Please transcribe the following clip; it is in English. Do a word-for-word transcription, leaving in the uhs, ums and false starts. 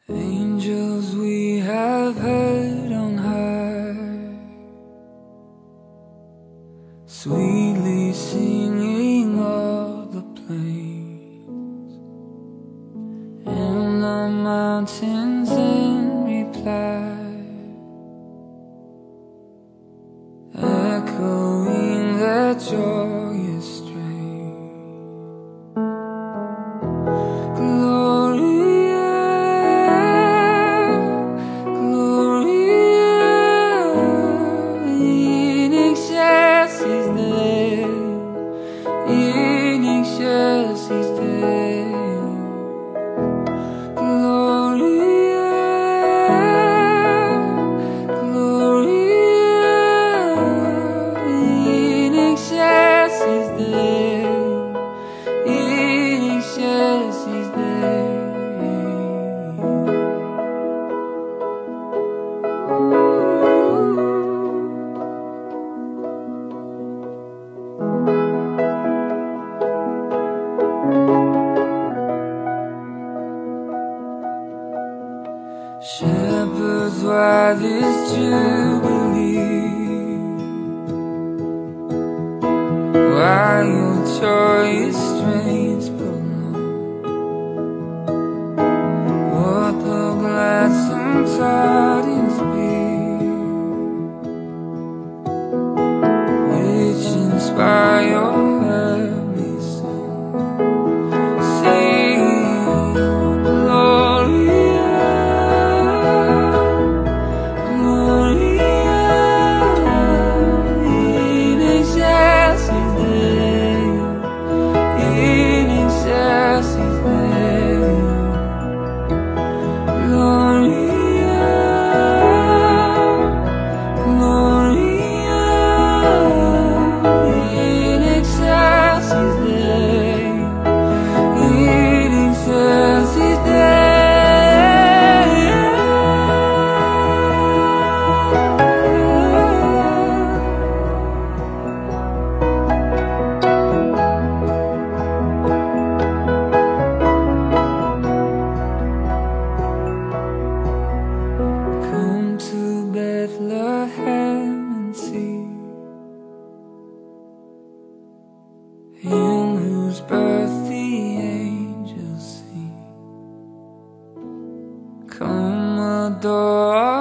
Angels we have heard on high, sweetly singing all the plains and the mountains in reply, echoing their joyous strain. Gloria, Gloria in excelsis Deo, in excelsis Deo. Gloria, Gloria in excelsis Deo, in excelsis Deo. Shepherds, why this jubilee? Why your joyous strains prolong? What the gladsome tidings be, which inspire your heavenly song? Sing Gloria, Gloria in excelsis Deo, in excelsis Deo. Gloria, Gloria in excelsis Deo, in excelsis Deo. Come to Bethlehem and see Him whose birth the angels sing. Come adore